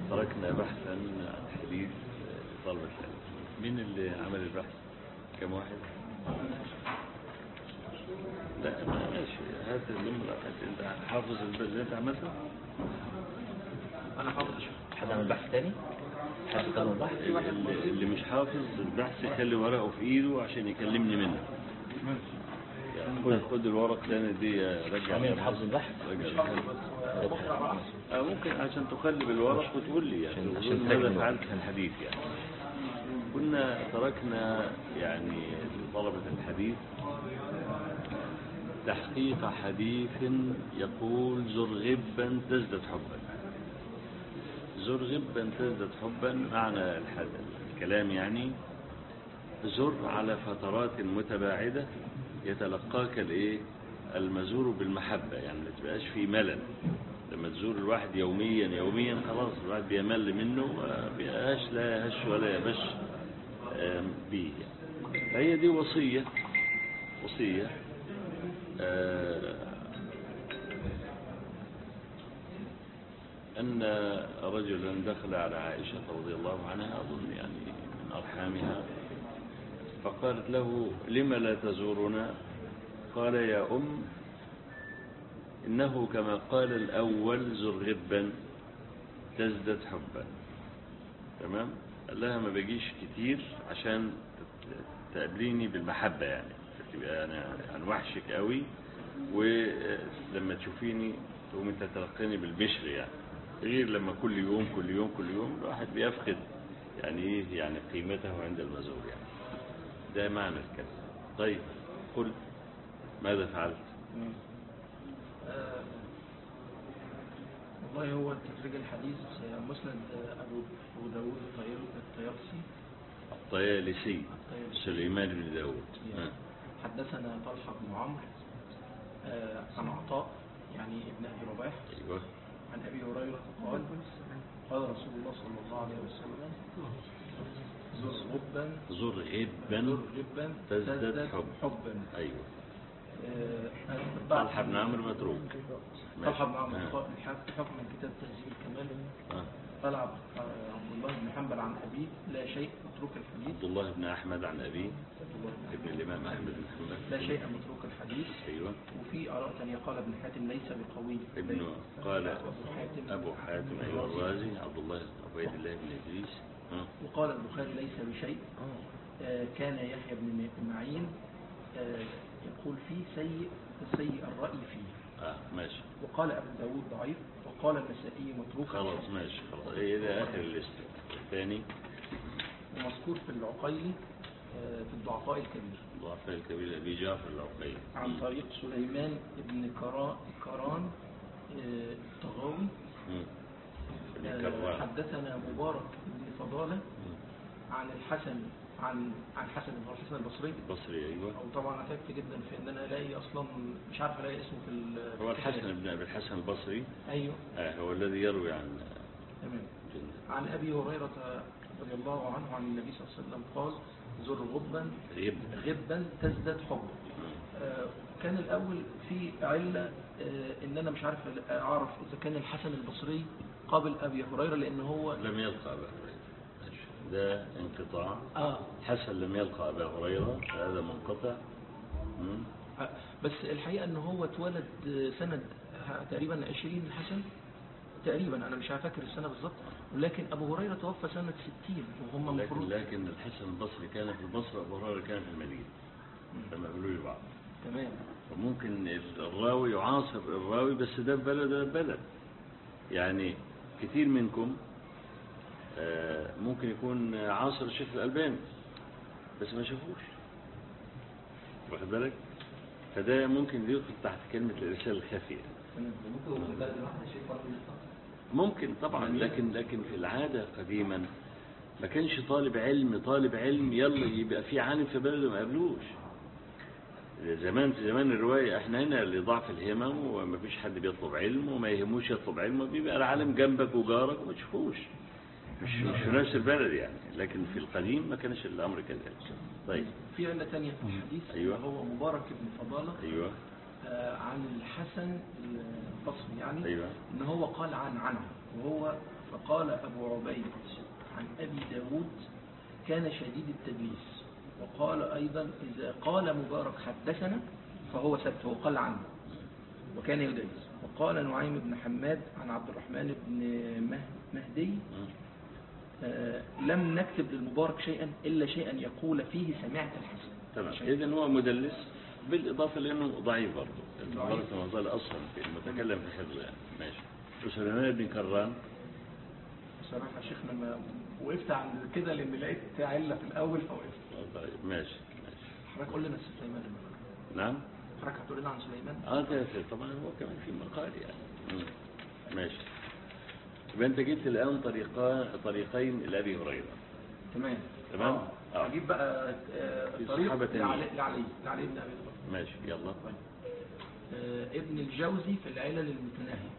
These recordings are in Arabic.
تركنا بحثا عن حديث طلبة العلم. مين اللي عمل البحث؟ كم واحد؟ لا ماشي، هات النمرة. انت حافظ البحث اللي انت عملته؟ انا حافظ. حد عمل بحث تاني؟ حد كان البحث؟ اللي مش حافظ البحث يخلي ورقه في ايده عشان يكلمني منه. يعني خد الورق تاني دي، رجع. مين حافظ البحث؟ ممكن عشان تقلب الورق وتقول لي يعني عشان ماذا فعلت في الحديث. يعني كنا تركنا يعني طلبة الحديث تحقيق حديث يقول زر غبا تزدد حبا. زر غبا تزدد حبا معنى الكلام يعني زر على فترات متباعدة يتلقاك المزور بالمحبة، يعني ما تبقاش في ملل. لما تزور الواحد يوميا خلاص الواحد بيمل منه، ما بيبقاش لا يهش ولا يبش بيه. فهي دي وصية أن رجلا دخل على عائشة رضي الله عنها، أظن يعني من أرحامها، فقالت له: لم لا تزورنا؟ قال: يا إنه كما قال الأول زر غبا تزدد حبا. تمام؟ قال لها: ما بجيش كتير عشان تقابليني بالمحبة، يعني تبقى أنا عن وحشك قوي، ولما تشوفيني تقوم انت تلقيني بالبشر، يعني غير لما كل يوم الواحد بيفقد يعني قيمته عند المزور. يعني ده معنى الكلام. طيب قل ماذا فعلت؟ والله هو تخريج الحديث مسند أبو داود الطيالسي سليمان بن داود. حدثنا طلحة بن عمرو عن عطاء يعني ابن أبي رباح. أيوة. عن أبي هريرة قال رسول الله صلى الله عليه وسلم: زر غبا تزدد حبا. أيوة. طلحة بن عمرو متروك. طلحة بن عمرو حكم من كتاب تهذيب الكمال. قال عبد الله بن حنبل عن أبيه: لا شيء متروك الحديث. عبد الله بن أحمد عن أبيه ابن الإمام أحمد بن حنبل: لا شيء متروك الحديث. أيوة. وفي آراء ثانية قال ابن حاتم: ليس بقوي. قال أبو حاتم أيوة الرازي عبد الله عبيد الله بن إدريس. وقال البخاري: ليس بشيء. كان يحيى بن معين يقول فيه سيء الرأي فيه. ماشي. وقال أبو داود ضعيف. وقال النسائي متروك. خلاص ماشي خلاص. إلى آخر الليست. الثاني ومذكور في العقيلي في الضعفاء الكبير أبي جعفر العقيلي عن طريق سليمان بن كران الطغاوي. حدثنا مبارك بن فضالة عن الحسن عن الحسن البصري. أيوة. أو طبعا تعبت جدا في ان انا الاقي اصلا مش عارف الاقي اسمه في هو الحسن بن ابي الحسن البصري. ايوه. هو الذي يروي عن تمام. عن ابي هريرة رضي الله عنه عن النبي صلى الله عليه وسلم قال: زر غبا تزدد حبا. كان الاول في علة ان انا مش عارف اعرف اذا كان الحسن البصري قابل ابي هريرة لان هو لم يلقى ابا هريرة. ده انقطاع. حسن لم يلقى ابا هريرة، هذا منقطع. بس الحقيقة ان هو اتولد سنة تقريبا 20 الحسن تقريبا، انا مش فاكر السنة بالظبط، ولكن ابو هريرة توفى سنة 60 وهم مفروض. لكن الحسن البصري كان في البصرة، ابو هريرة كان في المدينة لما قالوا لي بعض. تمام. وممكن الراوي يعاصر الراوي، بس ده بلد يعني كثير منكم ممكن يكون عاصر الشيخ الألباني بس ما شافوش، واخد بالك؟ فده ممكن يدخل تحت كلمة الرسالة الخفية. ممكن طبعا، لكن في العادة قديما ما كانش طالب علم يلا يبقى في عالم في بلده ما قابلوش. في زمان الرواية احنا هنا لضعف الهمم وما فيش حد بيطلب علم وما يهموش يطلب علم، بيبقى العالم جنبك وجارك وما تشوفوش، مش في نفس البلد يعني. لكن في القديم ما كانش الأمر كذلك. طيب في علة ثانية في الحديث. أيوة. هو مبارك بن فضالة. أيوة. عن الحسن البصري يعني. أيوة. إن هو قال عنه وهو فقال أبو عبيد عن أبي داود كان شديد التدليس. وقال أيضا إذا قال مبارك حدثنا فهو ثبت وقال عنه وكان يدلس. وقال نعيم بن حماد عن عبد الرحمن بن مهدي لم نكتب للمبارك شيئا إلا شيئا يقول فيه سمعت الحسن. تمام. إذن هو مدلس بالإضافة لأنه ضعيف برضه. المبارك ما زال أصلا في المتكلم في حفظه يعني. ماشي. وسليمان بن كران صراحة شيخنا ما وقفت عند كده لأن لقيت علة في الأول فوقفت. طيب ماشي. حضرتك قول لنا سليمان. نعم. حضرتك هتقول لنا عن سليمان؟ كده طبعا هو كمان في مقال يعني. ماشي. يبقى أنت جبت الآن طريقين لأبي هريرة. تمام. أجيب بقى طريق لعلي بن أبي طالب. ماشي يلا. ابن الجوزي في العلل المتناهية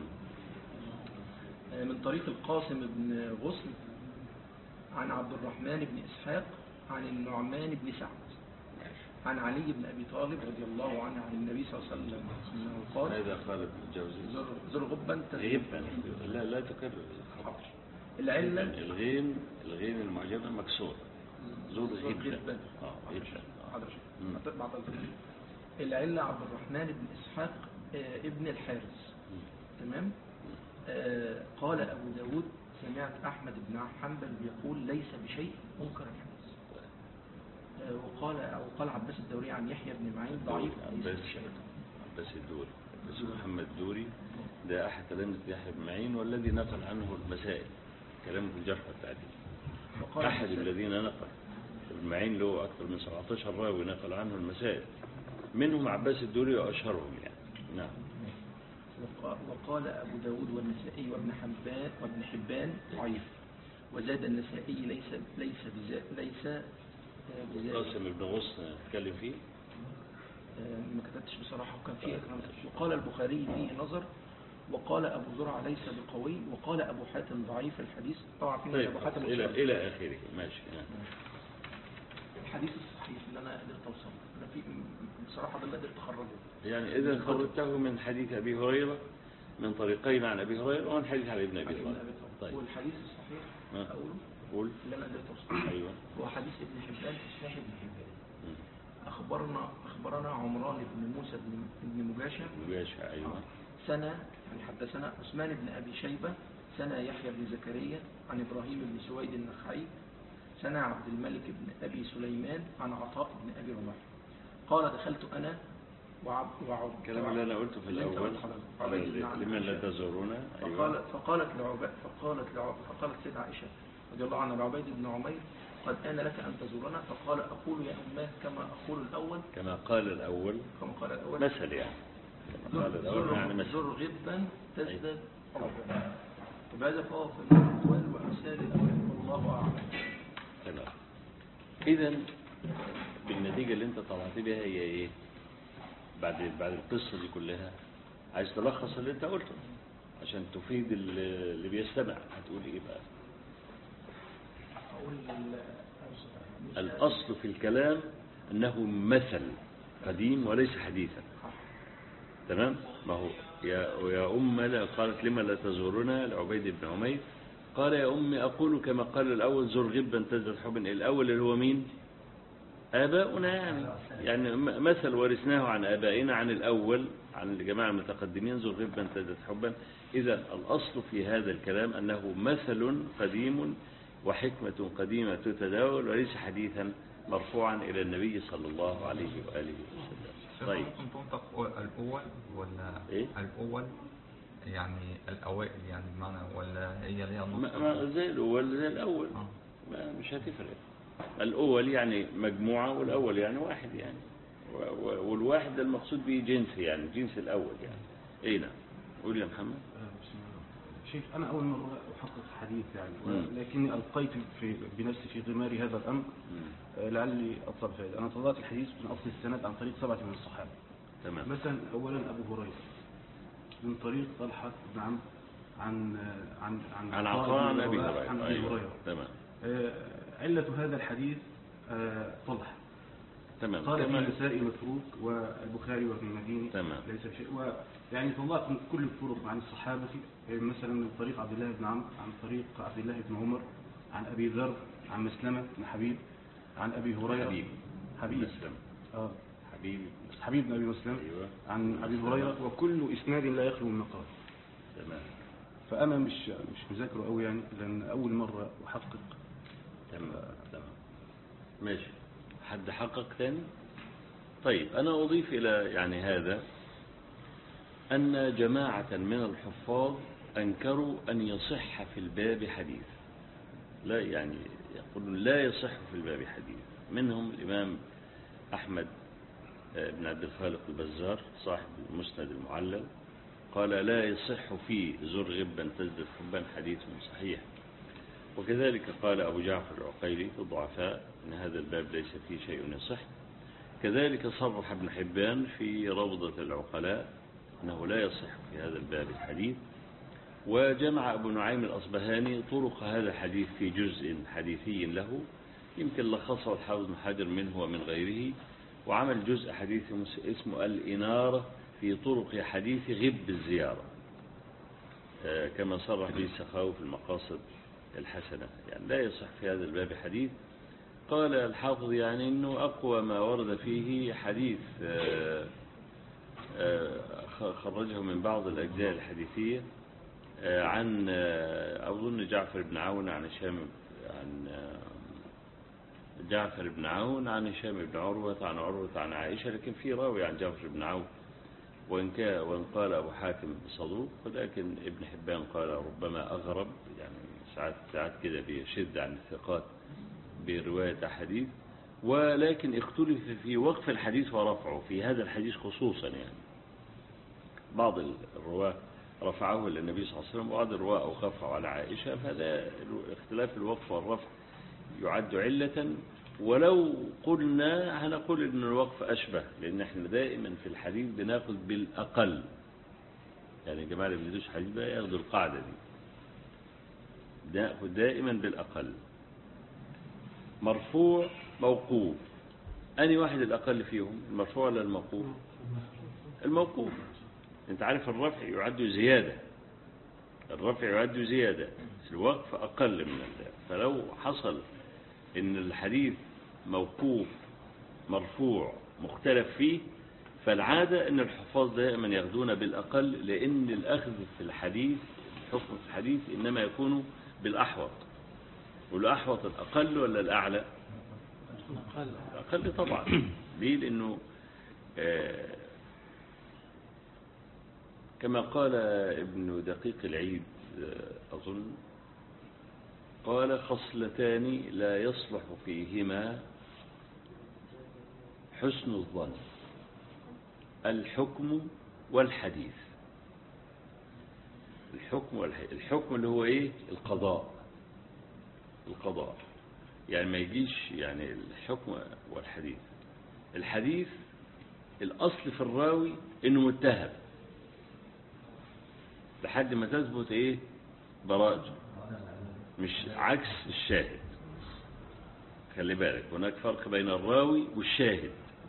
من طريق القاسم بن غصن عن عبد الرحمن بن إسحاق عن النعمان بن سعد عن علي بن أبي طالب رضي الله عنه عن النبي صلى الله عليه وسلم قال ماذا قال ابن الجوزي؟ زر غبا لا تكرر الخطر. العلة الغين المعجمة مكسور. زر غبا. العلة عبد الرحمن بن إسحاق ابن الحارث. تمام. قال أبو داود سمعت أحمد بن حنبل يقول ليس بشيء منكر الحديث. وقال عباس الدوري عن يحيى بن معين ضعيف ليس بشيء. عباس الدوري بس محمد الدوري ده أحد تلامذة يحيى بن معين والذي نقل عنه المسائل كلامه في الجرح والتعديل. أحد الذين نقل ابن معين له أكثر من 17 راوي نقل عنه المسائل منهم عباس الدوري وأشهرهم يعني. نعم. وقال أبو داود والنسائي وابن حبان ضعيف. وزاد النسائي ليس قاسم بن غصن تكلم فيه ما كتبتش بصراحة وكان فيه. وقال البخاري فيه نظر. وقال أبو زرع ليس بقوي. وقال أبو حاتم ضعيف الحديث. طبعا طيب أبو حاتم إلى آخره. ماشي. الحديث الصحيح اللي أنا قدرت أوصله أنا في بصراحة ده اللي قدرت أخرجه يعني إذا خرجته من حديث أبي هريرة من طريقين عن أبي هريرة ومن حديث علي بن أبي طالب. طيب والحديث الصحيح أقوله قول اللي أنا قدرت أوصله. أيوة. هو حديث ابن حبان في صحيح ابن حبان. أخبرنا عمران بن موسى بن مجاشع. أيوة. سنة يعني حدثنا عثمان بن أبي شيبة سنة يحيى بن زكريا عن إبراهيم بن سويد النخعي سنة عبد الملك بن أبي سليمان عن عطاء بن أبي رباح قال دخلت أنا الكلام اللي أنا قلته في الأول لمن لا تزورونا. أيوة. فقالت سيدة عائشة رضي الله عنها لعبيد بن عمير قد آن لك أن تزورنا. فقال أقول يا أماه كما أقول الأول كما قال الأول مثل يعني زر غبا تزداد حبا. وبهذا فهو في الأقوال وأمثال الأول والله أعلم. تمام. إذن بالنتيجة اللي أنت طلعت بها هي إيه؟ بعد القصة دي كلها عايز تلخص اللي أنت قلته عشان تفيد اللي بيستمع. هتقول إيه بقى؟ الأصل في الكلام أنه مثل قديم وليس حديثا. تمام. ما هو يا أم قالت لما لا تزورنا لعبيد بن عمير قال يا أمي أقول كما قال الأول زر غبا تزداد حبا. الأول اللي هو مين؟ آباؤنا يعني مثل ورثناه عن آبائنا عن الأول عن الجماعة المتقدمين زر غبا تزداد حبا. إذا الأصل في هذا الكلام أنه مثل قديم وحكمة قديمة تتداول وليس حديثا مرفوعا إلى النبي صلى الله عليه وآله وسلم. طيب تنطق الأول ولا إيه؟ الأول يعني الأوائل يعني بمعنى ولا هي ليها نطق زي الأول زي الأول مش هتفرق. الأول يعني مجموعة والأول يعني واحد يعني والواحد المقصود به جنس يعني جنس الأول يعني. إيه نعم. قول يا محمد. شيخ أنا أول مرة أحقق حديث يعني لكني ألقيت بنفسي في غمار هذا الأمر لعلي أطلب فائدة. أنا طلعت الحديث من أصل السند عن طريق 7 من الصحابة. تمام. مثلا أولا أبو هريرة من طريق طلحة بن عمرو عن عطاء بن أبي هريرة. تمام. علة هذا الحديث طلحة. تمام. قال في النسائي متروك والبخاري وابن المديني تمام. ليس بشيء. ويعني طلعت من كل الطرق عن الصحابة مثلا من طريق عبد الله بن عمرو، عن طريق عبد الله بن عمر، عن أبي ذر، عن مسلمة بن حبيب، عن أبي هريرة حبيب مسلم حبيب بن أبي مسلم، أيوة. عن أبي هريرة، وكل إسناد لا يخلو من مقال. تمام. فأنا مش مذاكره قوي يعني، لأن أول مرة أحقق. تمام. ماشي. حد حقق تاني؟ طيب أنا أضيف إلى يعني هذا أن جماعة من الحفاظ أنكروا أن يصح في الباب حديث، لا يعني يقولون لا يصح في الباب حديث. منهم الإمام أحمد بن عبد الخالق البزار صاحب المسند المعلل، قال لا يصح في زر غبا تزدد حبا حديث صحيح. وكذلك قال أبو جعفر العقيلي في الضعفاء إن هذا الباب ليس فيه شيء يصح. كذلك صرح ابن حبان في روضة العقلاء أنه لا يصح في هذا الباب الحديث. وجمع أبو نعيم الأصبهاني طرق هذا الحديث في جزء حديثي له، يمكن لخصه الحافظ بن حجر منه ومن غيره، وعمل جزء حديث اسمه الإنارة في طرق حديث غب الزيارة، كما صرح به السخاوي في المقاصد الحسنة. يعني لا يصح في هذا الباب حديث. قال الحافظ يعني أنه أقوى ما ورد فيه حديث خرجه من بعض الأجزاء الحديثية عن أظن جعفر بن عون عن هشام، عن جعفر بن عون عن هشام بن عروة عن عروة عن عائشة، لكن في راوي عن جعفر بن عون، وإن قال أبو حاتم صدوق، ولكن ابن حبان قال ربما أغرب، يعني ساعات كده بيشد عن الثقات برواية حديث. ولكن اختلف في وقف الحديث ورفعه في هذا الحديث خصوصا، يعني بعض الرواة رفعه للنبي صلى الله عليه وسلم وبعض الرواة أوقفه على عائشة، فهذا اختلاف الوقف والرفع يعد علة. ولو قلنا هنقول ان الوقف أشبه، لأن احنا دائما في الحديث بناخذ بالأقل، يعني جماعة اللي بيدوش حديث بقى ياخذوا القاعدة دي، ناخذ دائما بالأقل. مرفوع موقوف، أني واحد الأقل فيهم، المرفوع ولا الموقوف؟ الموقوف. انت عارف الرفع يعد زيادة، الرفع يعد زيادة، الوقف أقل من ذلك. فلو حصل ان الحديث موقوف مرفوع مختلف فيه، فالعادة ان الحفاظ دائما ياخذون بالأقل، لأن الأخذ في الحديث، الحكم في الحديث إنما يكون بالأحوط. والأحوط الأقل ولا الأعلى؟ الأقل طبعا. ليه؟ لأنه كما قال ابن دقيق العيد أظن، قال خصلتان لا يصلح فيهما حسن الظن: الحكم والحديث. الحكم اللي هو ايه؟ القضاء يعني ما يجيش يعني الحكم والحديث. الحديث الأصل في الراوي انه متهم لحد ما تثبت ايه؟ براءته، مش عكس الشاهد. خلي بالك هناك فرق بين الراوي والشاهد.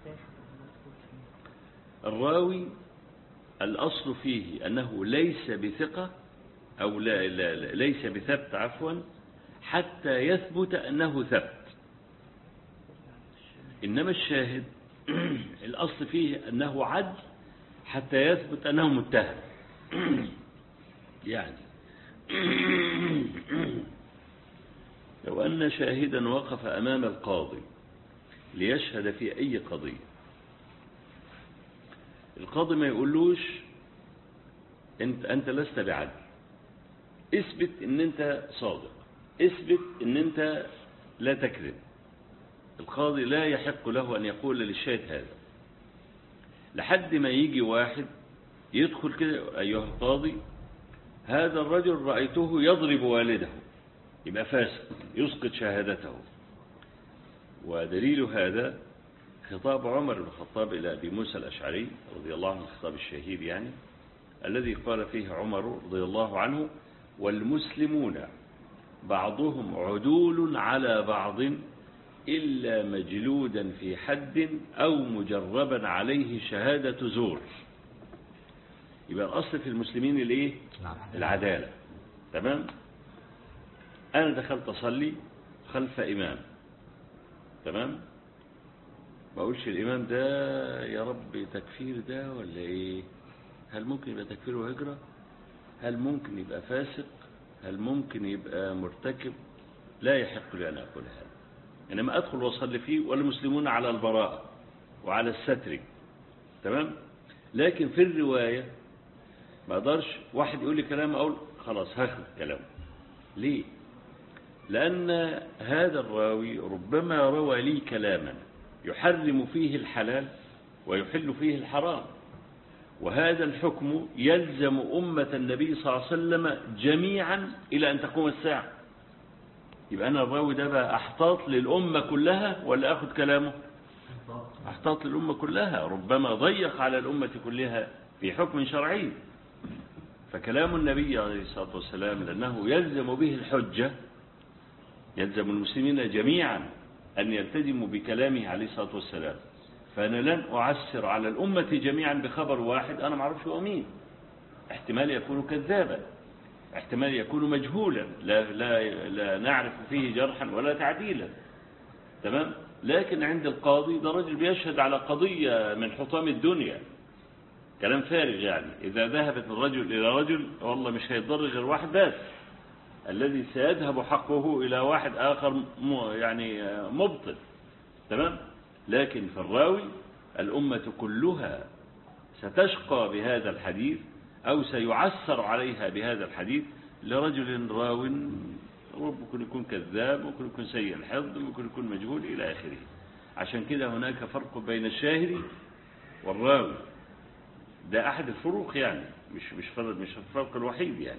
الراوي الأصل فيه أنه ليس بثقة أو ليس بثبت عفوا حتى يثبت أنه ثبت. إنما الشاهد الأصل فيه أنه عدل حتى يثبت أنه متهم. يعني لو أن شاهدا وقف أمام القاضي ليشهد في أي قضية، القاضي ما يقولوش أنت لست بعدل، اثبت أن أنت صادق، اثبت أن أنت لا تكذب. القاضي لا يحق له أن يقول للشاهد هذا، لحد ما يجي واحد يدخل كده: أيها القاضي، هذا الرجل رأيته يضرب والده، يبقى فاسق، يسقط شهادته. ودليل هذا خطاب عمر بن الخطاب إلى أبي موسى الأشعري رضي الله عنه، الخطاب الشهير يعني، الذي قال فيه عمر رضي الله عنه: والمسلمون بعضهم عدول على بعض إلا مجلودا في حد أو مجربا عليه شهادة زور. يبقى الأصل في المسلمين الإيه؟ العدالة. تمام؟ أنا دخلت أصلي خلف إمام، تمام؟ ما أقولش الإمام ده يا رب تكفير ده ولا إيه؟ هل ممكن يبقى تكفير وهجرة؟ هل ممكن يبقى فاسق؟ هل ممكن يبقى مرتكب؟ لا يحق لي أن أقول هذا. إنما أدخل وأصلي فيه والمسلمون على البراءة وعلى الستر، تمام؟ لكن في الرواية ما أقدرش واحد يقول لي كلام أقول خلاص هاخد كلامه. ليه؟ لأن هذا الراوي ربما روى لي كلاما يحرم فيه الحلال ويحل فيه الحرام، وهذا الحكم يلزم أمة النبي صلى الله عليه وسلم جميعا إلى أن تقوم الساعة. يبقى أنا الراوي ده بقى أحتاط للأمة كلها ولا أخذ كلامه؟ أحتاط للأمة كلها، ربما ضيق على الأمة كلها في حكم شرعي. فكلام النبي عليه الصلاة والسلام لأنه يلزم به الحجة، يلزم المسلمين جميعا أن يلتزموا بكلامه عليه الصلاة والسلام. فأنا لن أعسر على الأمة جميعا بخبر واحد أنا ما أعرفش هو مين. احتمال يكون كذابا، احتمال يكون مجهولا لا نعرف فيه جرحا ولا تعديلا، تمام؟ لكن عند القاضي ده رجل بيشهد على قضية من حطام الدنيا، كلام فارغ يعني. إذا ذهبت الرجل إلى رجل والله مش هيضر غير واحد بس، الذي سيذهب حقه إلى واحد آخر يعني مبطل، تمام؟ لكن في الراوي الأمة كلها ستشقى بهذا الحديث أو سيعسر عليها بهذا الحديث لرجل راو ممكن يكون كذاب، ممكن يكون سيء الحفظ، ممكن يكون مجهول إلى آخره. عشان كده هناك فرق بين الشاهد والراوي، ده أحد الفروق يعني، مش الفرق الوحيد يعني.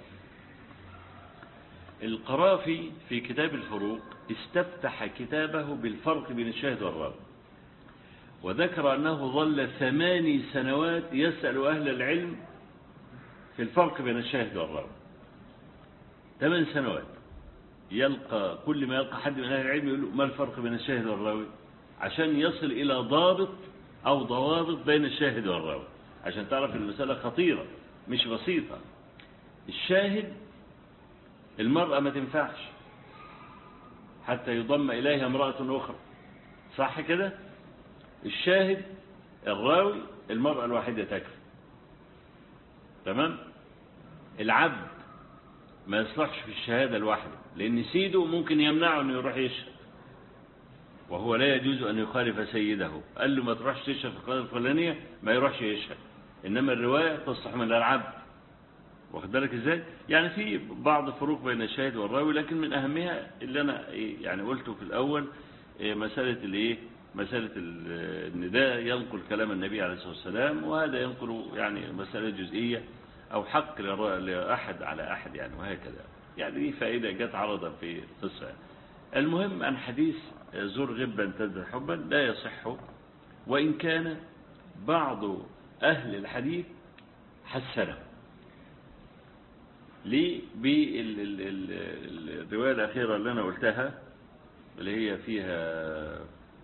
القرافي في كتاب الفروق استفتح كتابه بالفرق بين الشاهد والراوي، وذكر أنه ظل 8 سنوات يسأل أهل العلم في الفرق بين الشاهد والراوي. 8 سنوات يلقى، كل ما يلقى حد من أهل العلم يقول له ما الفرق بين الشاهد والراوي، عشان يصل إلى ضابط أو ضوابط بين الشاهد والراوي، عشان تعرف المسألة خطيرة مش بسيطة. الشاهد المرأة ما تنفعش حتى يضم إليها امرأة أخرى، صح كده؟ الشاهد الراوي المرأة الواحدة تكفي، تمام؟ العبد ما يصلحش في الشهادة الواحدة، لأن سيده ممكن يمنعه أنه يروح يشهد، وهو لا يجوز أن يخالف سيده. قال له ما تروحش تشهد في القضية الفلانية ما يروحش يشهد. إنما الرواية تصلح من العبد، واخد بالك ازاي؟ يعني في بعض الفروق بين الشاهد والراوي، لكن من أهمها اللي أنا يعني قلته في الأول مسألة الإيه؟ مسألة النداء ينقل كلام النبي عليه الصلاة والسلام، وهذا ينقل يعني مسألة جزئية أو حق لأحد على أحد يعني، وهكذا. يعني دي فائدة جت عرضا في القصة. المهم أن حديث زر غبا تزداد حبا لا يصح، وإن كان بعض أهل الحديث حسنه. ليه؟ بالرواية الأخيرة اللي أنا قلتها اللي هي فيها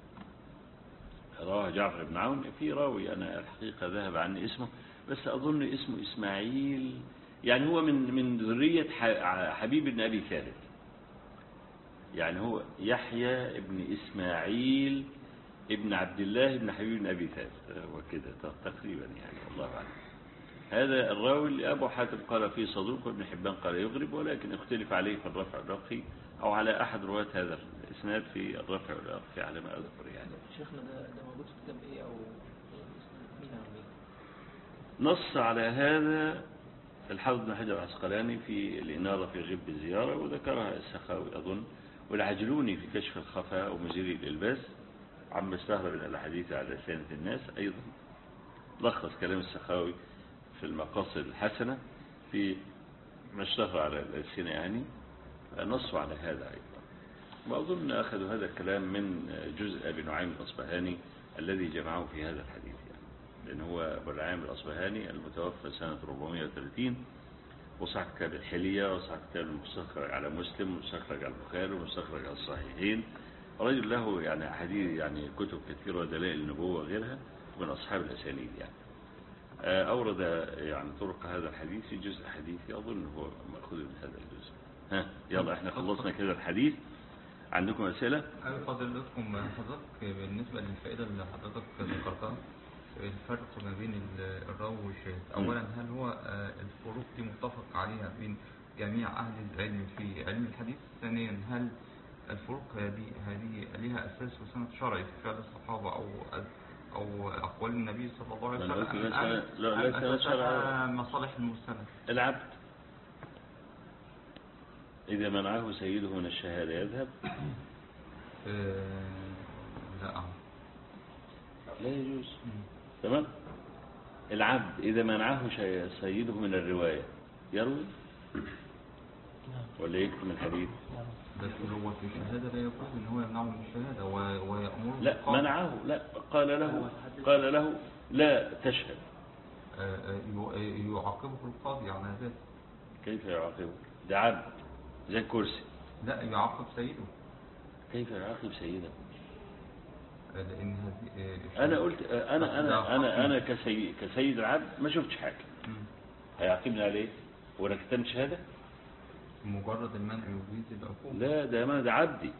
رواه جعفر بن عون، في راوي أنا الحقيقة ذهب عني اسمه، بس أظن اسمه إسماعيل، يعني هو من ذرية حبيب بن أبي ثابت، يعني هو يحيى ابن إسماعيل ابن عبد الله بن حبيب بن أبي ثابت وكده تقريبا يعني، والله أعلم. هذا الراوي اللي أبو حاتم قال فيه صدوق، وابن حبان قال يغرب، ولكن اختلف عليه في الرفع والرقي أو على أحد رواة هذا الإسناد في الرفع والرقي على ما أذكر يعني. شيخنا ده موجود في كتاب إيه أو مين عاملين؟ نص على هذا الحافظ بن حجر العسقلاني في الإنارة في غب الزيارة، وذكرها السخاوي أظن، والعجلوني في كشف الخفاء ومزيل الإلباس عما استهرب من الحديث على لسانة الناس أيضا. لخص كلام السخاوي في المقاصد الحسنة في ما اشتهر على الألسنة يعني، نصوا على هذا أيضا. وأظن أخذوا هذا الكلام من جزء أبي نعيم الأصبهاني الذي جمعه في هذا الحديث يعني، لأن هو أبو نعيم الأصبهاني المتوفى سنة 430، وصح كتاب الحلية، وصح كتاب المستخرج على مسلم، ومستخرج على البخاري، ومستخرج على الصحيحين، رجل له يعني حديث يعني كتب كثيرة ودلائل النبوة وغيرها من أصحاب الأسانيد يعني. أورد يعني طرق هذا الحديث في جزء حديثي أظن هو مأخوذ من هذا الجزء. ها يلا احنا خلصنا كده الحديث. عندكم أسئلة؟ فضيلتكم حضرتك بالنسبة للفائدة اللي حضرتك ذكرتها الفرق ما بين الراوي والشاهد، أولا هل هو الفروق دي متفق عليها بين جميع أهل العلم في علم الحديث؟ ثانيا هل الفروق هذه لها أساس وسند شرعي في فعل الصحابة أو أقوال النبي صلى الله عليه وسلم؟ لا سند شرعي. مصالح المستند. العبد إذا منعه سيده من الشهادة يذهب؟ لا يجوز. تمام. العبد إذا منعه سيده من الرواية يروي ولا يكتم الحديث؟ لكن هو في الشهادة لا يقول إن هو يمنعه من الشهادة ويأمره. لا منعه، لا قال له لا تشهد. يعاقبه القاضي على ذلك. كيف يعاقبه؟ ده عبد زي الكرسي. لا يعاقب سيده. كيف يعاقب سيده؟ لأن أنا قلت أنا كسيد العبد ما شفتش حاجة. هيعاقبني عليه وأنا كتمت شهادة؟ مجرد المنع يجيز العقوبة. لا ده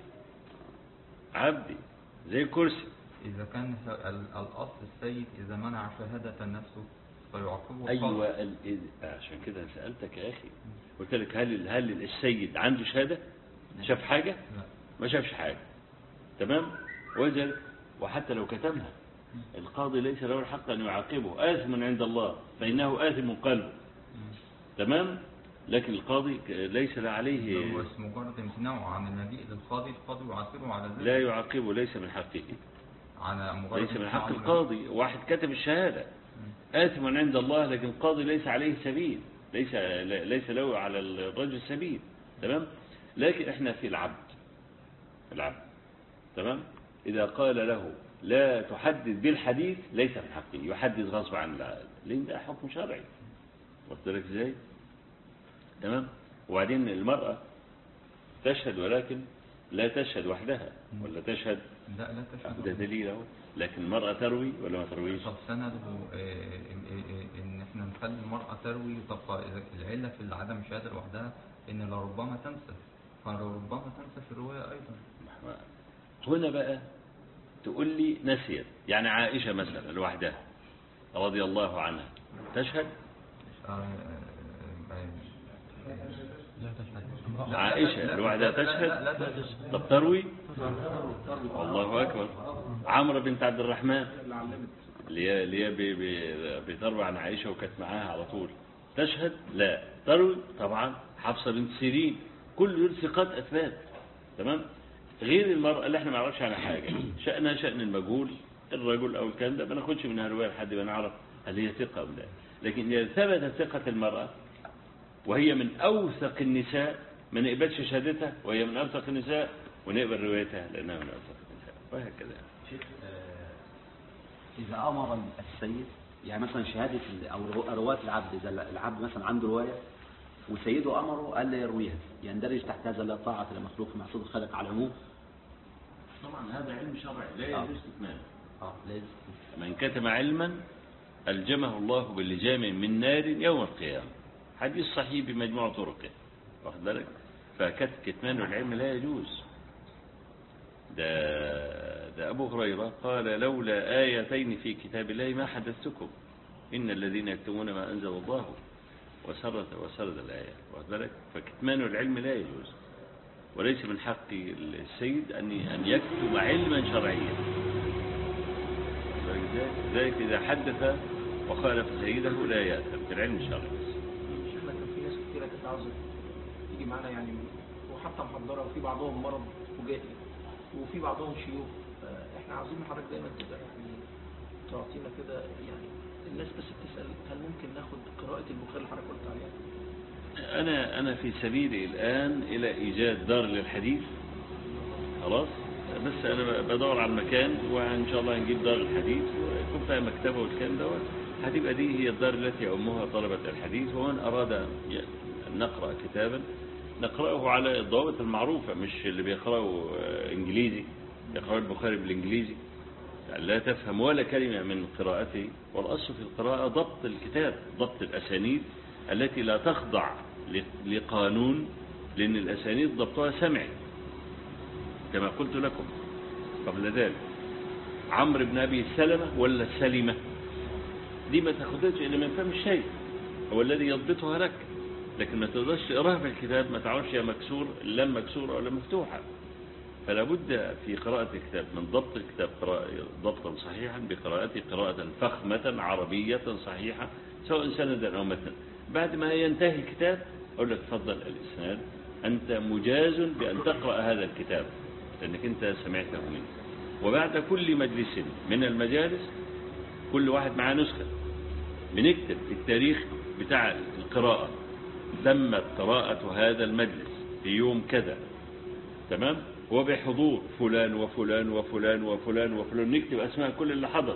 عبدي زي الكرسي. إذا كان الأصل السيد إذا منع شهادة نفسه فيعاقبه. أيوة عشان كده سألتك يا أخي قلت لك هل السيد عنده شهادة؟ شاف حاجة؟ لا. ما شافش حاجة. تمام. وجل وحتى لو كتمها القاضي ليس له الحق أن يعاقبه، آثم عند الله فإنه آثم قلبه. تمام. لكن القاضي ليس له عليه. بس مجرد امتناعه عن المجيء للقاضي القاضي يعاقبه على ذلك. لا يعاقبه، ليس من حقه. ليس من حق القاضي. واحد كتب الشهادة آثم عند الله لكن القاضي ليس عليه سبيل، ليس له على الرجل سبيل. تمام. لكن احنا في العبد. تمام. إذا قال له لا تحدد بالحديث ليس من حقه، يحدد غصب عن العقل لأن ده حكم شرعي. وصلت لك ازاي؟ تمام. وبعدين المرأة تشهد ولكن لا تشهد وحدها ولا تشهد؟ لا تشهد. ده دليل اهو. لكن المرأة تروي ولا ما ترويش؟ طب سنده ان احنا نخلي المرأة تروي. طب العلة في عدم الشهادة لوحدها ان لربما تنسى، فلربما تنسى في الرواية ايضا. هنا بقى تقول لي نسيت، يعني عائشة مثلا لوحدها رضي الله عنها تشهد؟ عائشة لوحدها تشهد؟ طب تروي؟ الله أكبر. عمرو بنت عبد الرحمن اللي هي بتروي عن عائشة وكانت معاها على طول تشهد؟ لا. تروي طبعا. حفصة بنت سيرين، كل دول ثقات أثبات. تمام. غير المرأة اللي احنا ما نعرفش عنها حاجة، شأنها شأن المجهول، الرجل أو الكلام ده ما ناخدش منها رواية لحد ما نعرف هل هي ثقة أم لا. لكن إذا ثبتت ثقة المرأة وهي من أوثق النساء ما نقبلش شهادتها، وهي من أوثق النساء ونقبل روايتها لأنها من أوثق النساء، وهكذا. شيخ إذا أمر السيد يعني مثلا شهادة أو رواية العبد، إذا العبد مثلا عنده رواية وسيده أمره ألا يرويها يندرج تحت هذا لا طاعة لمخلوق معصوم الخلق على العموم؟ طبعا هذا علم شرعي لا يجوز كتمانه. لا يجوز. من كتم علما ألجمه الله باللجام من نار يوم القيامة، حديث صحيح بمجموع طرقه. واخد بالك؟ فكتمان العلم لا يجوز. ده أبو هريرة قال لولا آيتين في كتاب الله ما حدثتكم إن الذين يكتمون ما أنزل الله وسرد الآيات. واخد بالك؟ فكتمان العلم لا يجوز، وليس من حق السيد أن يكتم علما شرعيا. ذلك إذا حدث وخالف سيده لا يأثم في العلم الشرعي. شيخنا كان في ناس كثيرة كانت عاوزة تيجي معانا يعني، وحتى محضرة، وفي بعضهم مرض فجائي وفي بعضهم شيوخ. احنا عاوزين من حضرتك دايما كده يعني تعطينا كده يعني الناس بس بتسأل هل ممكن ناخد قراءة البخاري اللي حضرتك قلت عليها؟ أنا في سبيلي الآن إلى إيجاد دار للحديث. خلاص. بس أنا بدور على المكان وإن شاء الله نجيب دار الحديث ويكون فيها مكتبة والكلام دوت. هتبقى دي هي الدار التي يؤمها طلبة الحديث، ومن أراد أن نقرأ كتابا نقرأه على الضوابط المعروفة، مش اللي بيقرأه إنجليزي يقرأ البخاري بالإنجليزي لا تفهم ولا كلمة من قراءته. والأصل في القراءة ضبط الكتاب، ضبط الأسانيد التي لا تخضع لقانون، لأن الأسانيد ضبطها سمعي كما قلت لكم قبل ذلك. عمرو بن أبي سلمة ولا سلمة دي ما تاخدهاش إلا من فهم الشيء، هو الذي يضبطها لك، لكن ما تقدرش تقراها في الكتاب ما تعرفش يا مكسور لم مكسورة ولا مفتوحة. فلا بد في قراءة الكتاب من ضبط الكتاب ضبطا صحيحا، بقراءته قراءة فخمة عربية صحيحة سواء سندا أو متنا. بعد ما ينتهي الكتاب أقول لك تفضل الإسناد، أنت مجاز بأن تقرأ هذا الكتاب لأنك أنت سمعته منه. وبعد كل مجلس من المجالس كل واحد معاه نسخة بنكتب التاريخ بتاع القراءة، تمت قراءة هذا المجلس في يوم كذا، تمام، وبحضور فلان وفلان وفلان وفلان وفلان، نكتب أسماء كل اللي حضر.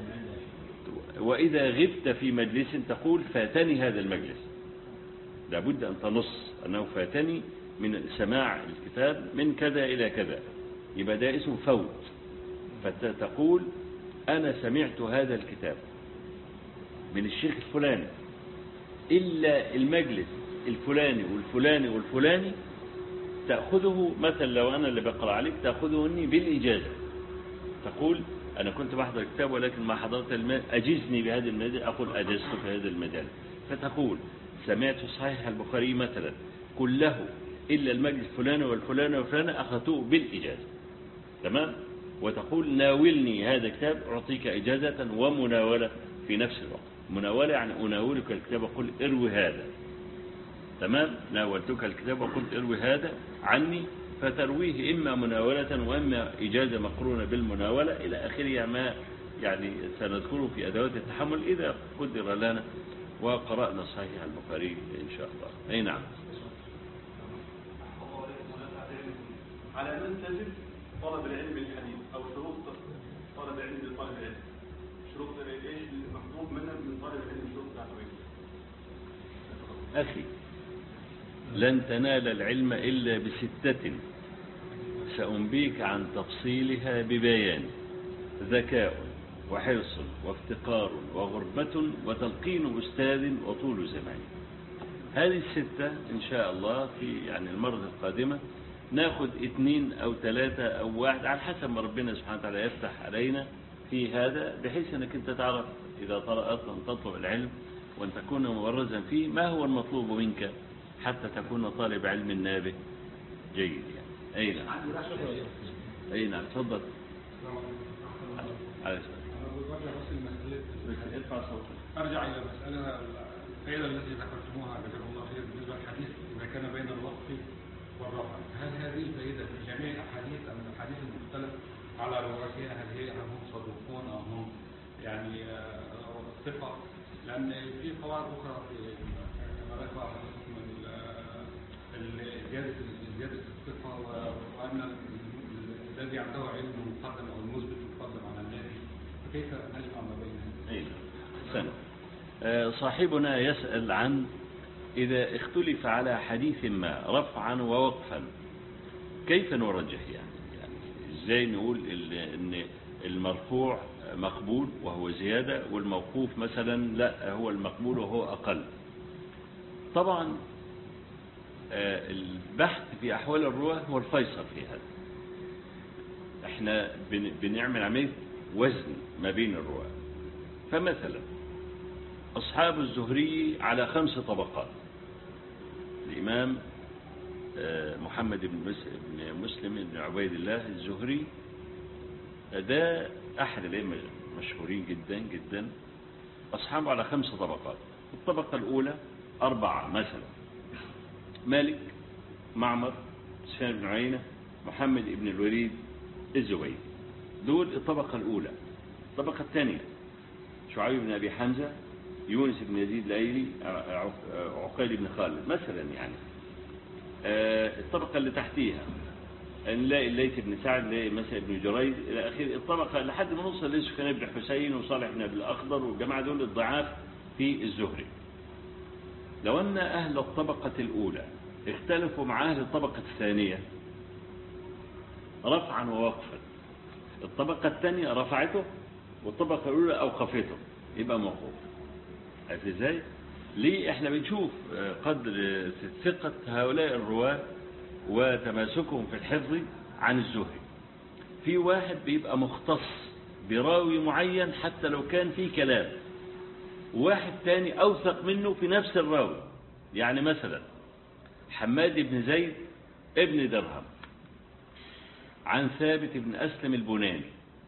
وإذا غبت في مجلس تقول فاتني هذا المجلس، لابد أن تنص أنه فاتني من سماع الكتاب من كذا إلى كذا، يبقى ده اسمه فوت. فتقول أنا سمعت هذا الكتاب من الشيخ الفلاني إلا المجلس الفلاني والفلاني والفلاني، تأخذه مثلا لو أنا اللي بقرأ عليك تأخذه مني بالإجازة، تقول أنا كنت بحضر الكتاب ولكن ما حضرت أجزني بهذا المجال، أقول أجزت في هذا المجال. فتقول سمعت صحيح البخاري مثلا كله إلا المجلس فلان والفلان والفلان أخذته بالإجازة، تمام. وتقول ناولني هذا الكتاب أعطيك إجازة ومناولة في نفس الوقت. مناولة يعني أناولك الكتاب وقل اروي هذا، تمام، ناولتك الكتاب وقلت اروي هذا عني، فترويه إما مناولة وإما إجازة مقرونة بالمناولة إلى آخره، ما يعني سنذكره في أدوات التحمل إذا قدر لنا وقرأنا صحيح البخاري إن شاء الله. أي نعم. على من تجب طلب العلم الحديث أو شروط طلب العلم لطالب العلم، شروط ايش المطلوب منه من طالب العلم، شروط تعريف. أخي لن تنال العلم إلا بستة سأنبيك عن تفصيلها ببيان: ذكاء وحرص وافتقار وغربة وتلقين أستاذ وطول زمان. هذه الستة إن شاء الله في يعني المرة القادمة ناخد 2 أو 3 أو 1 على حسب ما ربنا سبحانه وتعالى يفتح علينا في هذا، بحيث أنك أنت تعرف إذا طرأت أن تطلب العلم وأن تكون مبرزا فيه ما هو المطلوب منك حتى تكون طالب علم نابه جيد يعني. أي نعم. أي نعم. تفضل. أرجع إلى مسألة الفائدة التي ذكرتموها جزاكم الله خير بالنسبة للحديث إذا كان بين الوقف والرفع، هل هذه الفائدة في جميع الأحاديث أم الأحاديث المختلف على رواتها هل هم صدوقون أو هم يعني ثقة؟ لأن في قواعد أخرى في ملكة زيادة الثقة، وأن الذي عنده علم مقدم أو المثبت مقدم على النافي، فكيف نجمع ما بينها؟ صاحبنا يسأل عن إذا اختلف على حديث ما رفعا ووقفا كيف نرجح يعني إزاي نقول إن المرفوع مقبول وهو زيادة والموقوف مثلا لا هو المقبول وهو أقل. طبعا البحث في أحوال الرواة هو الفيصل في هذا. احنا بنعمل عملية وزن ما بين الرواة. فمثلا أصحاب الزهري على 5 طبقات: الإمام محمد بن مسلم بن عبيد الله الزهري، ده أحد الأئمة مشهورين جدا جدا. أصحابه على 5 طبقات. الطبقة الأولى 4 مثلا: مالك، معمر، سفيان بن عيينة، محمد بن الوليد الزبيدي، دول الطبقة الأولى. الطبقة الثانية شعيب بن أبي حمزة، يونس بن يزيد الأيلي، عقيل بن خالد مثلا يعني. الطبقة اللي تحتيها نلاقي الليث بن سعد، نلاقي مثلا ابن جريج إلى آخر الطبقة لحد ما نوصل لسفيان بن حسين وصالح بن أبي الأخضر والجماعة دول الضعاف في الزهري. لو أن أهل الطبقة الأولى اختلفوا مع أهل الطبقة الثانية رفعا ووقفا الطبقة الثانية رفعته والطبقة الأولى أوقفته، يبقى موقوف. عرفت ازاي؟ ليه احنا بنشوف قدر ثقة هؤلاء الرواة وتماسكهم في الحفظ عن الزهري. في واحد بيبقى مختص براوي معين حتى لو كان فيه كلام، وواحد تاني أوثق منه في نفس الراوي. يعني مثلا حماد بن زيد ابن درهم عن ثابت بن أسلم البناني،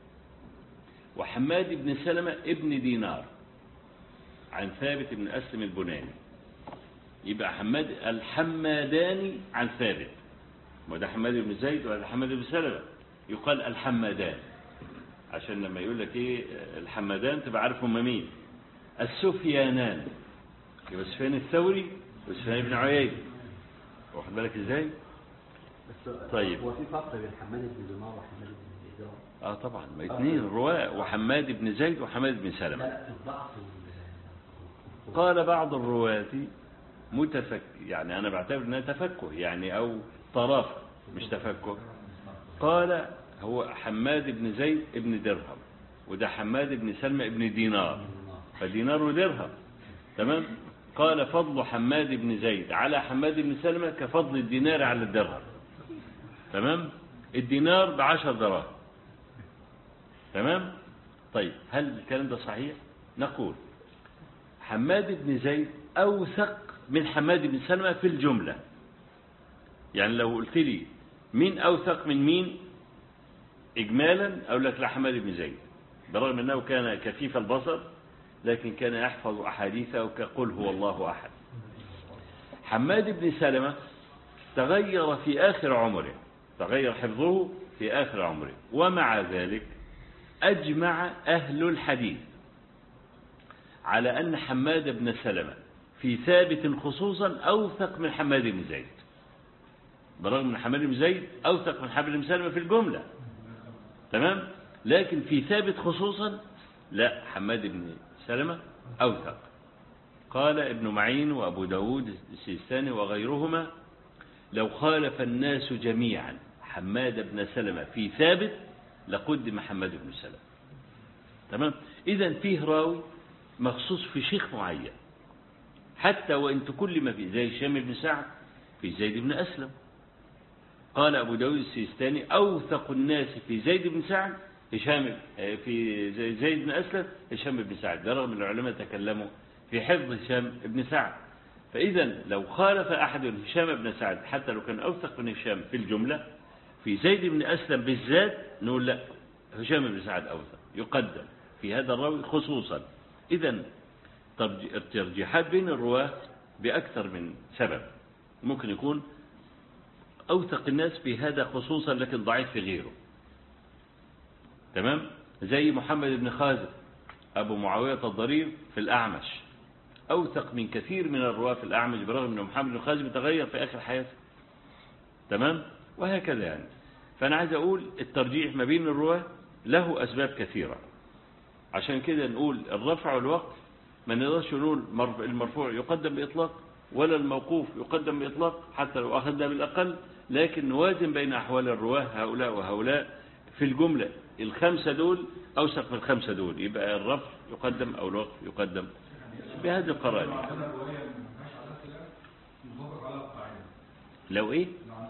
وحماد بن سلمة ابن دينار عن ثابت بن أسلم البناني. يبقى حماد الحماداني عن ثابت، وده حماد بن زيد وهذا حماد بن سلمة، يقال الحمادان، عشان لما يقول لك ايه الحمادان تبقى عارف هم مين. السفيانان يبقى سفيان الثوري وسفيان بن عيينة، واخد بالك ازاي؟ طيب هو في فرق بين حماد بن دينار وحماد بن زيد؟ طبعا، ما اثنين رواة، وحماد بن زيد وحماد بن سلمة. لا الضعف. قال بعض الرواة يعني أنا بعتبر أنها تفكه يعني أو طرافة مش تفكه. قال هو حماد بن زيد ابن درهم، وده حماد بن سلمة ابن دينار، فدينار ودرهم. تمام. قال فضل حماد بن زيد على حماد بن سلمة كفضل الدينار على الدرهم. تمام. الدينار ب10 دراهم. تمام. طيب هل الكلام ده صحيح؟ نقول حماد بن زيد أوثق من حماد بن سلمة في الجملة. يعني لو قلت لي مين أوثق من مين إجمالا أقول لك لا حماد بن زيد، برغم أنه كان كثيف البصر لكن كان يحفظ أحاديثه كقل هو الله أحد. حماد بن سلمة تغير في آخر عمره، تغير حفظه في آخر عمره، ومع ذلك أجمع أهل الحديث على أن حماد بن سلمة في ثابت خصوصا أوثق من حماد بن زيد، برغم أن حماد بن زيد أوثق من حماد بن سلمة في الجملة. تمام. لكن في ثابت خصوصا لا، حماد بن سلمة أوثق. قال ابن معين وأبو داود السيستاني وغيرهما لو خالف الناس جميعا حماد بن سلمة في ثابت لقدم حماد بن سلمة. تمام. إذن فيه راوي مخصوص في شيخ معين، حتى وإن تكلم فيه، زي هشام بن سعد في زيد بن أسلم. قال أبو داود السيستاني أوثق الناس في زيد بن سعد هشام، في زيد بن أسلم هشام بن سعد، رغم أن العلماء تكلموا في حفظ هشام بن سعد. فإذا لو خالف أحد هشام بن سعد حتى لو كان أوثق من هشام في الجملة، في زيد بن أسلم بالذات نقول لا، هشام بن سعد أوثق، يقدم في هذا الراوي خصوصا. إذا الترجيحات بين الرواة بأكثر من سبب، ممكن يكون أوثق الناس في هذا خصوصا لكن ضعيف في غيره. تمام. زي محمد بن خازم أبو معاوية الضرير في الأعمش، أوثق من كثير من الرواة في الأعمش، برغم أن محمد بن خازم تغير في آخر حياته. تمام. وهكذا يعني. فأنا عايز أقول الترجيح ما بين الرواة له أسباب كثيرة، عشان كده نقول الرفع والوقف ما نقدرش نقول المرفوع يقدم بإطلاق ولا الموقوف يقدم بإطلاق حتى لو أخذنا بالأقل، لكن نوازن بين أحوال الرواه هؤلاء وهؤلاء. في الجملة الخمسة دول أوثق من الخمسة دول، يبقى الرفع يقدم أو الوقف يقدم بهذه القرائن. لو إيه؟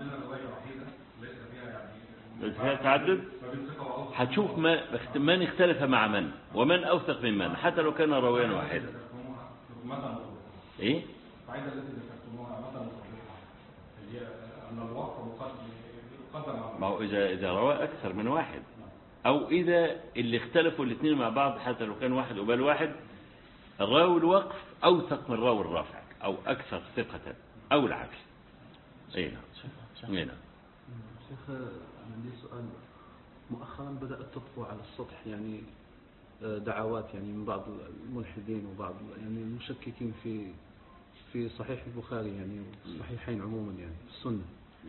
فيها تعدد هتشوف من اختلف مع من ومن أوثق من من، حتى لو كان راويا واحدا. إيه؟ القاعدة التي ذكرتموها مثلا هي أن الوقف مقدم. ما هو إذا روى أكثر من واحد، أو إذا اللي اختلفوا الاثنين مع بعض حتى لو كان واحد قبال واحد، الراوي الوقف أوثق من الراوي الرافع أو أكثر ثقة أو العكس. أي نعم. أي نعم. شيخ عندي سؤال. مؤخرا بدأت تطفو على السطح يعني دعوات يعني من بعض الملحدين وبعض يعني المشككين في صحيح البخاري يعني والصحيحين عموما يعني في السنة.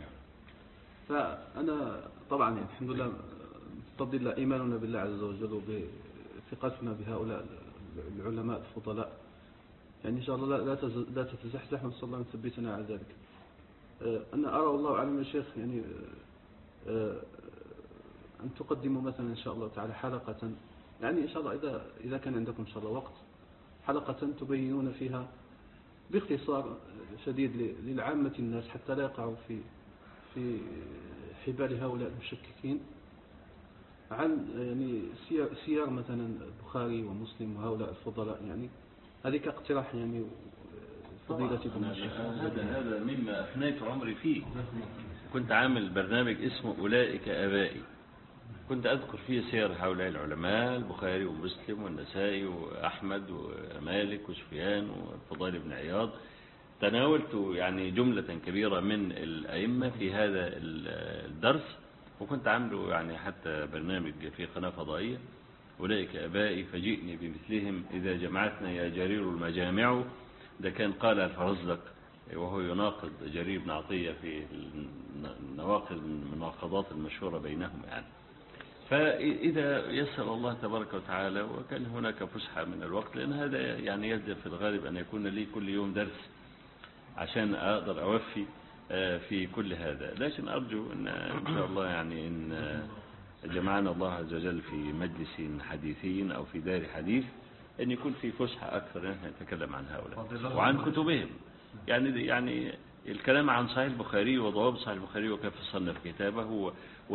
فأنا طبعا يعني الحمد لله بفضل الله إيماننا بالله عز وجل وبثقتنا بهؤلاء العلماء الفضلاء يعني إن شاء الله لا تتزحزح، ونسأل الله أن يثبتنا على ذلك. أنا أرى والله أعلم يا شيخ يعني أن تقدموا مثلا إن شاء الله تعالى حلقة، يعني إن شاء الله إذا كان عندكم إن شاء الله وقت، حلقة تبينون فيها باختصار شديد للعامة الناس حتى لا يقعوا في حبال هؤلاء المشككين، عن يعني سير مثلا البخاري ومسلم وهؤلاء الفضلاء. يعني هذه كاقتراح يعني فضيلتكم الشيخ. هذا مما أفنيت عمري فيه. كنت عامل برنامج اسمه أولئك آبائي، كنت أذكر فيه سير هؤلاء العلماء، البخاري ومسلم والنسائي وأحمد ومالك وسفيان والفضيل بن عياض. تناولت يعني جملة كبيرة من الأئمة في هذا الدرس، وكنت عامله يعني حتى برنامج في قناة فضائية، أولئك آبائي فجئني بمثلهم إذا جمعتنا يا جرير المجامع. ده كان قال الفرزدق وهو يناقض جرير بن عطية في المناقضات المشهورة بينهم يعني. فإذا يسر الله تبارك وتعالى وكان هناك فسحة من الوقت، لأن هذا يعني يلزم في الغالب أن يكون لي كل يوم درس عشان أقدر أوفي في كل هذا. لكن أرجو إن شاء الله يعني إن جمعنا الله عز وجل في مجلس حديثي أو في دار حديث أن يكون في فسحة أكثر أن نتكلم عن هؤلاء وعن كتبهم. يعني الكلام عن صحيح البخاري وضوابط صحيح البخاري وكيف صنف كتابه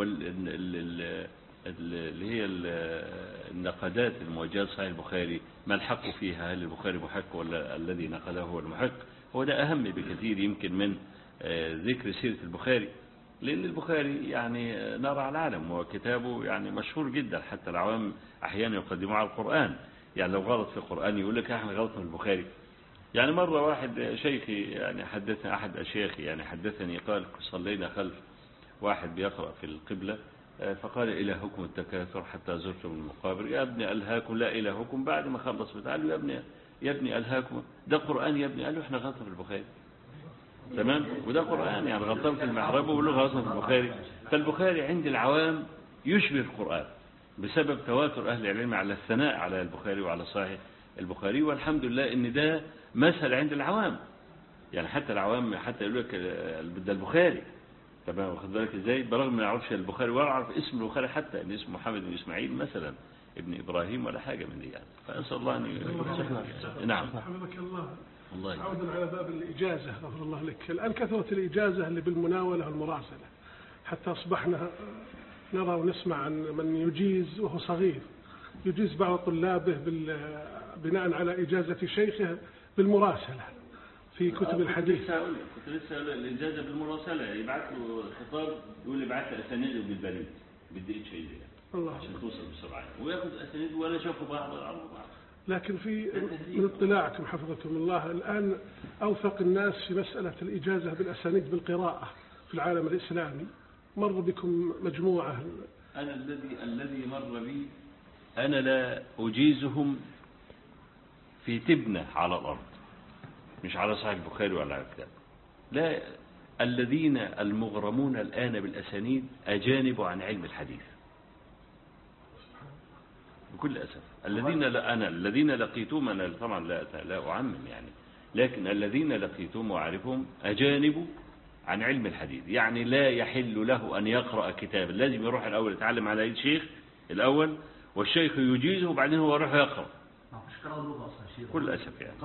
اللي هي النقدات الموجهة صحيح البخاري، ما الحق فيها، هل البخاري محق ولا الذي نقده هو المحق، هو ده أهم بكثير يمكن من ذكر سيرة البخاري. لأن البخاري يعني نار على العالم وكتابه يعني مشهور جدا، حتى العوام أحيانا يقدموه على القرآن. يعني لو غلط في القرآن يقول لك احنا غلطنا في البخاري. يعني مرة واحد شيخي يعني حدثنا، أحد أشياخي يعني حدثني، قال صلينا خلف واحد بيقرأ في القبلة فقال إلهكم التكاثر حتى زرتم المقابر. يا ابني ألهاكم لا إلهكم. بعد ما خلص قال له يا ابني ألهاكم، ده قرآن يا ابني. قال له احنا غلطنا في البخاري. تمام، وده قرآن يعني غلطان في المحراب وله غلطنا في البخاري. فالبخاري عند العوام يشبه القرآن بسبب تواتر أهل العلم على الثناء على البخاري وعلى صحيح البخاري. والحمد لله إن ده مثل عند العوام، يعني حتى العوام حتى يقول لك ده البخاري. تمام، واخد بالك ازاي؟ برغم ما يعرفش البخاري ولا يعرف اسم البخاري، حتى ان اسمه محمد بن اسماعيل مثلا ابن ابراهيم ولا حاجه من دي يعني. فاسال الله ان نعم. حفظك الله. الله عودا على باب الاجازه، غفر الله لك. الان كثرت الاجازه اللي بالمناوله والمراسله، حتى اصبحنا نرى ونسمع عن من يجيز وهو صغير، يجيز بعض طلابه بناء على اجازه شيخه بالمراسله في كتب الحديث. كنت لسه الإجازة بالمراسلة، يبعث له خطاب يقول يبعث له أسانيده بالبريد بدقيقة شيء الله عشان توصل بسرعة، ويأخذ أسانيده ولا شافوا بعض ولا عرفوا بعض. لكن من اطلاعكم حفظكم الله الآن أوثق الناس في مسألة الإجازة بالأسانيد بالقراءة في العالم الإسلامي، مر بكم مجموعة. أنا الذي مر بي، أنا لا أجيزهم في تبنة على الأرض، مش على صحيح البخاري ولا على الكتاب. لا، الذين المغرمون الآن بالأسانيد أجانب عن علم الحديث بكل أسف. الذين لقيتهم، أنا طبعا لا أعمم يعني، لكن الذين لقيتهم وأعرفهم أجانب عن علم الحديث. يعني لا يحل له أن يقرأ كتابا، لازم يروح الأول يتعلم على يد شيخ الأول، والشيخ يجيزه وبعدين هو يروح يقرأ. كل أسف يعني.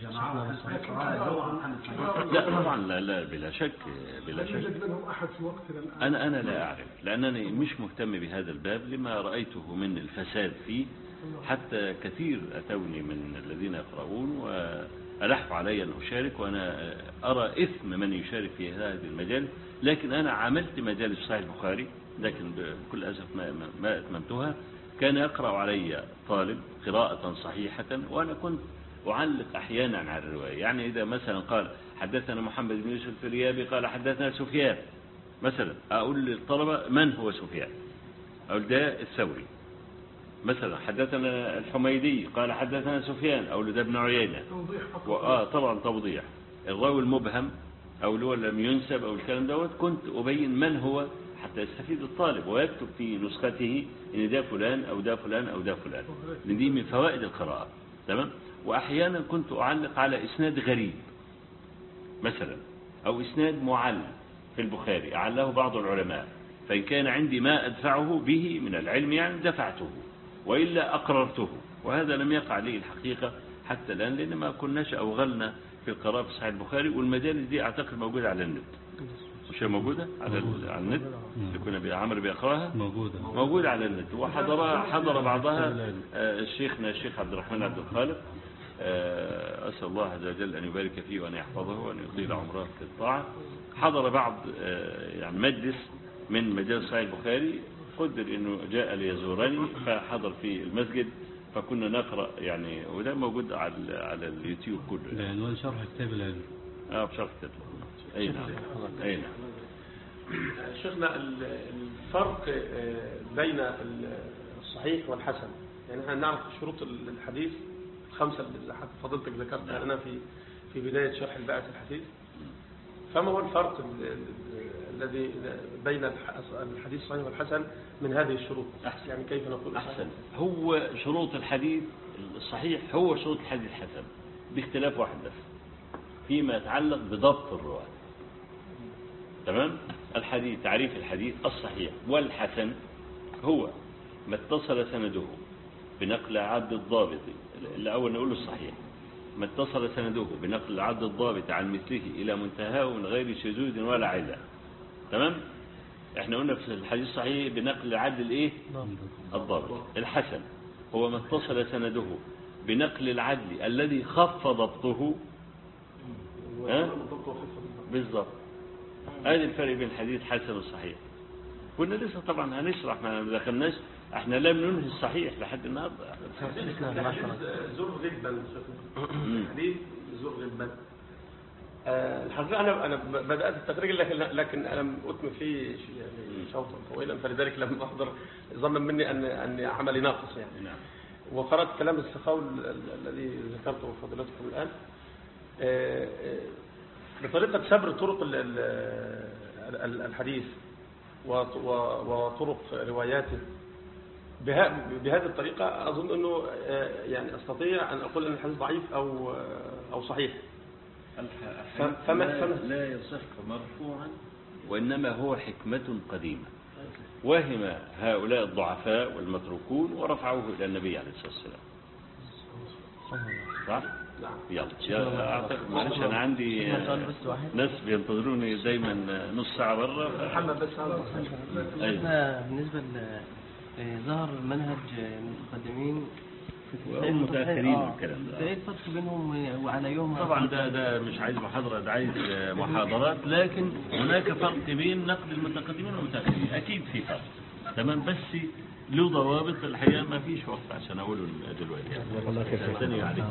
لا طبعا لا بلا شك بلا شك. أنا لا أعرف، لأنني مش مهتم بهذا الباب لما رأيته من الفساد فيه. حتى كثير أتوني من الذين يقرؤون وألحوا علي أن أشارك، وأنا أرى إثم من يشارك في هذه المجال. لكن أنا عملت مجالس صحيح البخاري، لكن بكل أسف ما أتممتها. كان يقرأ علي طالب قراءة صحيحة، وأنا كنت أعلق أحيانا على الرواية. يعني إذا مثلا قال حدثنا محمد بن يوسف الفريابي قال حدثنا سفيان مثلا، أقول للطلبة من هو سفيان؟ أقول ده الثوري. مثلا حدثنا الحميدي قال حدثنا سفيان، أقول ده ابن عيينة. طبعا توضيح. الراوي المبهم أو اللي هو لم ينسب أو الكلام دوت، كنت أبين من هو حتى يستفيد الطالب ويكتب في نسخته ان ده فلان او ده فلان او ده فلان. دي من فوائد القراءة. تمام. واحيانا كنت اعلق على اسناد غريب مثلا، او اسناد معل في البخاري اعله بعض العلماء، فإن كان عندي ما أدفعه به من العلم يعني دفعته، وإلا أقررته. وهذا لم يقع لي الحقيقة حتى الآن، لأن ما كناش أوغلنا في القراءة في صحيح البخاري. والمجالس دي أعتقد موجودة على النت، مش هي موجودة على النت اللي كنا عمرو بيقراها، موجودة على النت. حضر بعضها شيخنا الشيخ عبد الرحمن عبد الخالق، أسأل الله عز وجل أن يبارك فيه وأن يحفظه وأن يطيل عمره في الطاعة. حضر بعض يعني مجلس من مجالس صحيح البخاري، قدر أنه جاء ليزورني فحضر في المسجد، فكنا نقرأ يعني، وده موجود على اليوتيوب كله. لأنه شرح كتاب العلم. بشرح كتاب. أي نعم. أي نعم. شيخنا الفرق بين الصحيح والحسن، يعني احنا نعرف شروط الحديث الخمسة اللي فضلتك ذكرتها لنا في بداية شرح الباعث الحديث. فما هو الفرق الذي بين الحديث الصحيح والحسن من هذه الشروط؟ أحسن، يعني كيف نقول أحسن؟ هو شروط الحديث الصحيح هو شروط الحديث الحسن، باختلاف واحد بس فيما يتعلق بضبط الرواة. تمام؟ الحديث، تعريف الحديث الصحيح والحسن هو ما اتصل سنده بنقل عبد الضابط. الأول نقول الصحيح ما اتصل سنده بنقل العبد الضابط عن مثله إلى منتهاه من غير شذوذ ولا علة. تمام؟ احنا قلنا في الحديث الصحيح بنقل العدل ايه؟ الضابط. الحسن هو ما اتصل سنده بنقل العدل الذي خف ضبطه. بالضبط. هذا الفرق بين الحديث الحسن والصحيح. كنا لسه طبعا هنشرح، ما دخلناش، احنا لم ننهي الصحيح لحد النهارده. زور غبا، حديث زور غبا. الحقيقة أنا بدأت التخريج لكن أنا أتم فيه يعني شوطا طويلا، فلذلك لم أحضر ظنا مني أن عملي ناقص يعني. نعم. وقرأت كلام السخاوي الذي ذكرته فضيلتكم الآن بطريقة سبر طرق الحديث وطرق رواياته. بهذه الطريقة أظن أنه يعني أستطيع أن أقول أن الحديث ضعيف أو صحيح. فما لا يصح مرفوعا، وإنما هو حكمة قديمة وهم هؤلاء الضعفاء والمتروكون ورفعوه إلى النبي عليه الصلاة والسلام. صح؟ يلا أعتقد معلش أنا عندي ناس بينتظروني دايما نص ساعة برا. محمد بس بالنسبة ظهر منهج المتقدمين والمتأخرين الكلام ده، ايه الفرق بينهم وعلى يوم؟ طبعا ده مش عايز محاضرة، ده عايز محاضرات، لكن هناك فرق بين نقد المتقدمين والمتأخرين، أكيد في فرق. تمام، بس له ضوابط الحقيقة ما فيش وقت عشان أقوله دلوقتي يعني. الله خير. ثانية عليكم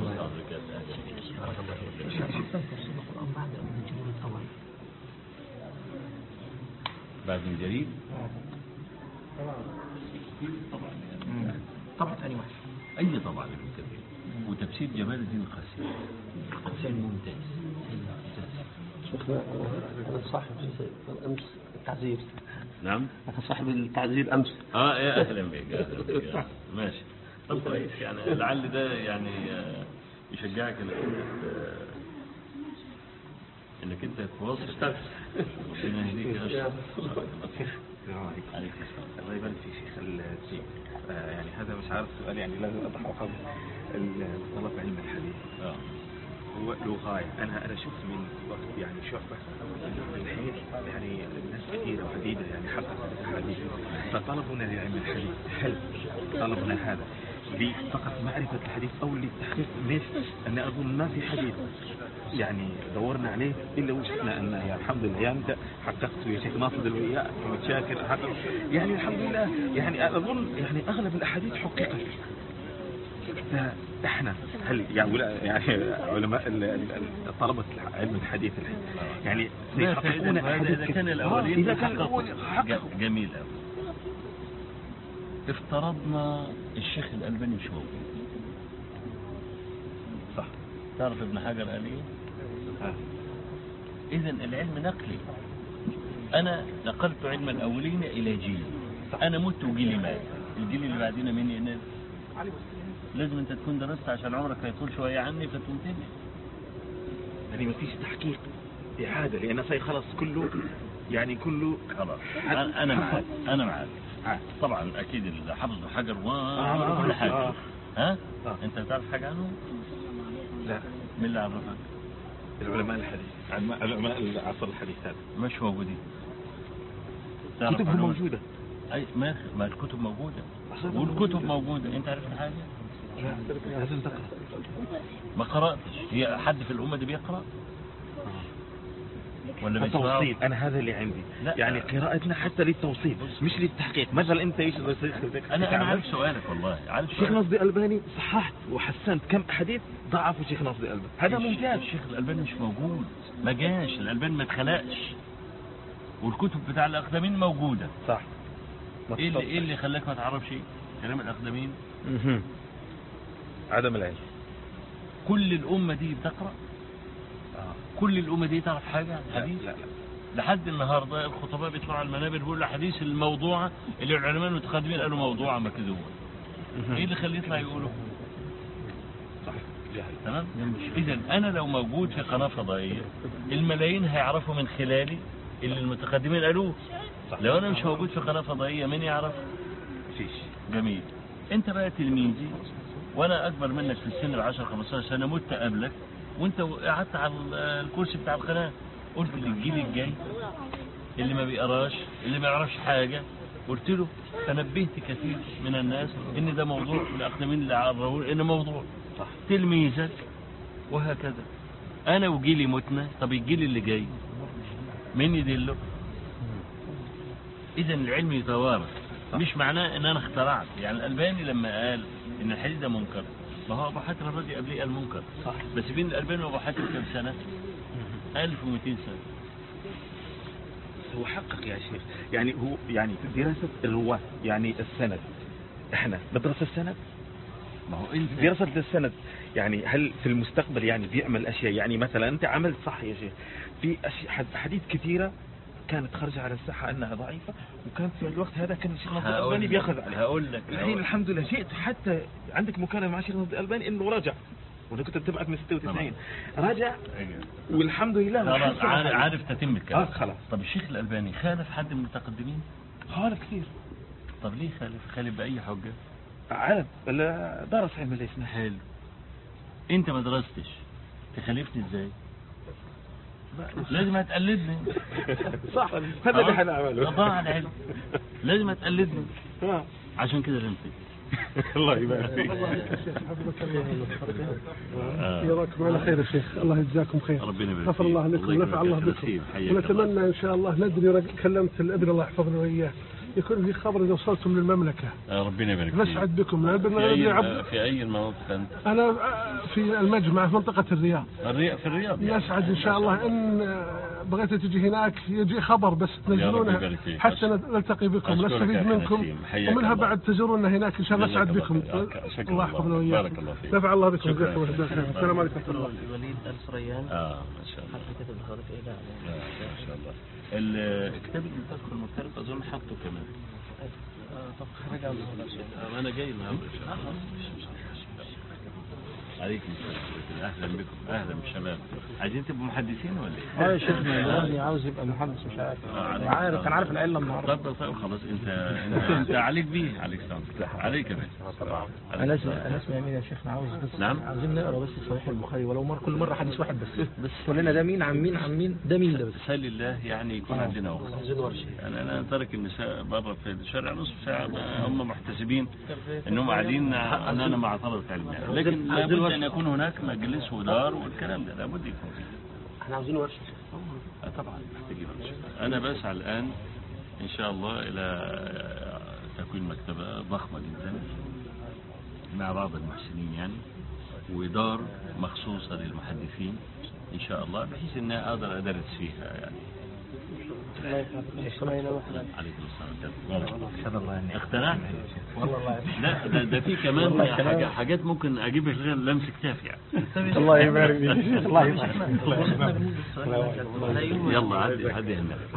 بعد من جريد طبعا ثاني واحد أي طبعا المكتبين وتفسير جمال الدين القاسمي تفسير ممتاز. أنا صاحب أمس التعزير. نعم، أنا صاحب التعزير أمس. يا أهلا بك. ماشي، طب كويس يعني، لعل ده يعني يشجعك انك انت تواصل. ربنا يهديك يا اشرف. الله يبارك فيك شيخ السيد. يعني هذا مش عارف سؤال يعني لازم اوضح حظ طلب علم الحديث. هو له غاية. أنا شفت من وقت يعني شعبة الحين يعني ناس كثيرة وعديدة يعني حققت الحديث، فطلبنا لعلم الحديث هل طلبنا هذا فقط معرفة الحديث أو للتحقيق؟ ليش؟ أنا أظن ما في حديث يعني دورنا عليه إلا وجدنا أن يعني الحمد لله يعني أنت حققت يا شيخ ناصر الوياء متشاكر حقق يعني الحمد لله. يعني أظن يعني أغلب الأحاديث حققت. احنا هل يعني علماء طلبة علم الحديث يعني سيحققون إذا كان الأولين إذا كان جميل أوي. افترضنا الشيخ الألباني مش موجود، صح؟ تعرف ابن حجر قال ايه؟ إذن العلم نقلي. أنا نقلت علم الأولين إلى جيل، أنا مت وجيلي مات، الجيل اللي بعدين مين ينال؟ لازم انت تكون درست عشان عمرك هيطول شوية عني فتنتهي. يعني ما فيش تحقيق إعادة، لأن خلاص كله يعني كله خلاص أنا معك طبعا أكيد حافظ حجر وكل حاجة ها؟ أنت تعرف حاجة عنه؟ لا. من اللي عرفك؟ العلماء الحديث، علماء العصر الحديث هذا مش موجودين. كتبهم موجودة. أي ما الكتب موجودة والكتب موجودة. أنت عرفت حاجة؟ لازم تقرأ. ما قرأتش. هي حد في الأمة دي بيقرأ؟ ولا التوصيل. أنا هذا اللي عندي. لا. يعني قراءتنا حتى للتوصيل مش للتحقيق. مثلا أنت إيش أنا عارف سؤالك والله. عارف شيخ ناصر الألباني صححت وحسنت كم حديث ضعفوا شيخ ناصر الألباني. هذا ممتاز. الشيخ الألباني مش موجود. ما جاش. الألباني ما اتخلقش. والكتب بتاع الأقدمين موجودة. صح. إيه اللي خلاك ما تعرفش كلام الأقدمين؟ عدم العلم. كل الأمة دي بتقرأ؟ كل الأمة دي تعرف حاجة عن الحديث؟ لا. لحد النهاردة الخطباء بيطلعوا على المنابر بيقولوا الحديث الموضوعة اللي العلماء المتقدمين قالوا موضوعة ما كذبوا. ايه اللي خليه يطلع يقوله؟ صح. تمام؟ إذا أنا لو موجود في قناة فضائية الملايين هيعرفوا من خلالي اللي المتقدمين قالوه. لو أنا مش موجود في قناة فضائية مين يعرف؟ فيش. جميل. أنت بقى تلميذي وأنا أكبر منك في السن 10-15 سنة مت قبلك وانت قعدت على الكرسي بتاع القناة قلت للجيل الجاي اللي ما بيقراش اللي ما يعرفش حاجة قلت له فنبهت كثير من الناس ان ده موضوع الاقدمين اللي عرفوه ان موضوع صح. تلميذك وهكذا. انا وجيلي متنا. طب الجيل اللي جاي مين يدله؟ اذا العلم يتوارث. مش معناه ان انا اخترعت. يعني الألباني لما قال ان الحديث ده منكر ما هو أبو حاتم الرازي قبليه قال منكر صح. بس بين الألباني وأبو حاتم كم سنة؟ 1200 سنة. هو حقق يا شيخ. يعني هو يعني دراسة الرواة يعني السند. احنا ندرس السند. ما هو انت دراسة السند يعني هل في المستقبل يعني بيعمل أشياء يعني مثلا أنت عملت صح يا شيخ في أحاديث كثيرة كانت خارجة على الساحة أنها ضعيفة وكانت في الوقت هذا كان الشيخ ناصر الألباني بياخذ عليها. هقول لك الحين الحمد لله جئت حتى عندك مكالمة مع الشيخ ناصر الألباني إنه رجع وأنا كنت أتبعك من 96 رجع والحمد لله خلاص عارف تتم الكلام. خلاص. طب الشيخ الألباني خالف حد من المتقدمين؟ خالف كثير. طب ليه خالف بأي حجة؟ عارف درس علم الإسناد. حلو. أنت ما درستش تخالفني إزاي؟ لازم هتقلدني. صح. هذا اللي احنا عمله. ضاع العلم. لازم هتقلدني. عشان كده رمتك. الله يبارك فيك. يراكم على خير يا شيخ. الله يجزاكم خير. ربنا يبارك فيك. غفر الله لكم ونفع الله بكم. ونتمنى ان شاء الله ندري كلمت الابن الله يحفظنا واياه يكون في خبر اذا وصلتم للمملكة. ربنا يبارك فيك. نسعد بكم. في أي المناطق أنت؟ أنا في المجمع في منطقة الرياض. في الرياض. نسعد إن شاء الله إن بغيت تجي هناك يجي خبر بس تنزلونه حتى نلتقي بكم نستفيد منكم ومنها بعد تزورونا هناك إن شاء الله. نسعد بكم. الله يحفظنا وإياكم. نفع الله بكم. السلام عليكم ورحمة الله. وليد الفريان. ما شاء الله. حتى كتب الخارج إيه ما شاء الله. الكتاب المنتخب المختلف أظن حطه كمان. طب خرج أنا جاي النهارده إن شاء الله. عليكم السلام. أهلا بكم. أهلا بالشباب. عايزين تبقوا محدثين ولا إيه؟ يا شيخنا اللي عاوز يبقى محدث مش عارف. عارف كان عارف العلة النهارده. طب خلاص أنت عليك بيه. عليك سلام. عليك يا باشا. أنا اسمي أمين يا شيخنا عاوز بس. نعم. عاوزين نقرأ بس صحيح البخاري ولو كل مرة حديث واحد بس تقول لنا ده مين عن مين ده مين ده بس. سهل الله يعني يكون عندنا وقت. عايزين ورشة. أنا ترك النساء برا في الشارع نصف ساعة هم محتسبين إنهم قاعدين أن أنا مع طلبة علم يعني. لكن لابد أن يكون هناك مجلس ودار والكلام ده لابد يكون. احنا عاوزين ورشة. طبعا محتاجين ورشة. أنا بسعى الآن إن شاء الله إلى تكوين مكتبة ضخمة جدا مع بعض المحسنين يعني ودار مخصوصة للمحدثين إن شاء الله بحيث أن أقدر أدرس فيها يعني. عليكم السلام. اقتنعت؟ والله لا ده في كمان حاجات ممكن اجيبها غير لمس كتاف يعني. الله يبارك فيك. الله يبارك. يلا عدي هنا.